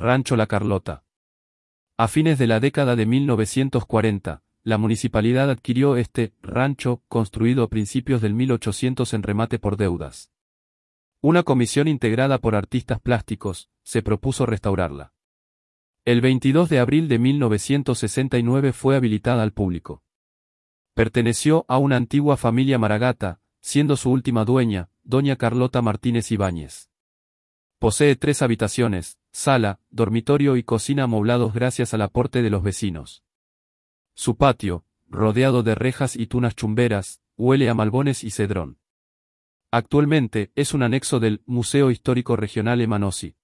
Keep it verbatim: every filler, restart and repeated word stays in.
Rancho La Carlota. A fines de la década de mil novecientos cuarenta, la municipalidad adquirió este rancho, construido a principios del mil ochocientos en remate por deudas. Una comisión integrada por artistas plásticos se propuso restaurarla. El veintidós de abril de mil novecientos sesenta y nueve fue habilitada al público. Perteneció a una antigua familia Maragata, siendo su última dueña, doña Carlota Martínez Ibáñez. Posee tres habitaciones, sala, dormitorio y cocina amoblados gracias al aporte de los vecinos. Su patio, rodeado de rejas y tunas chumberas, huele a malbones y cedrón. Actualmente es un anexo del Museo Histórico Regional Emanosi.